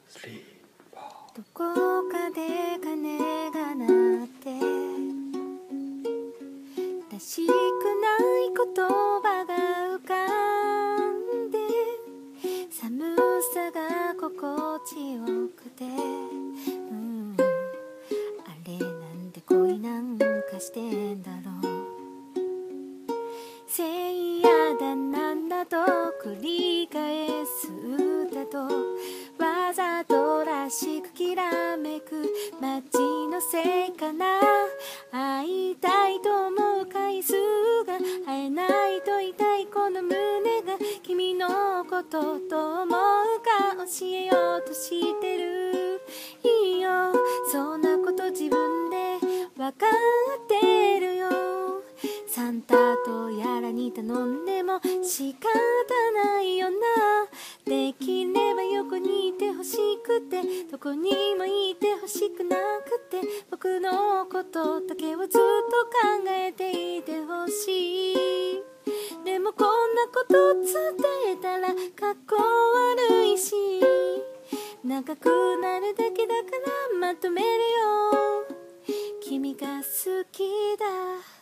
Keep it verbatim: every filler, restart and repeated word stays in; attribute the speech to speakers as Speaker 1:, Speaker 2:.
Speaker 1: どこかで鐘が鳴ってらしくない言葉が浮かんで寒さが心地よくて、うん、あれなんで恋なんかしてんだろう。せいやだなんだと繰り返す歌とわざとらしくきらめく街のせいかな。会いたいと思う回数が会えないと痛いこの胸が君のことと思うか教えようとしてる。いいよそんなこと自分でわかってるよ。サンタとやらに頼んでも仕方ないよな。できれば横にいてほしくてどこにもいてほしくなくて僕のことだけをずっと考えていてほしい。でもこんなこと伝えたらかっこ悪いし長くなるだけだからまとめるよ。君が好きだ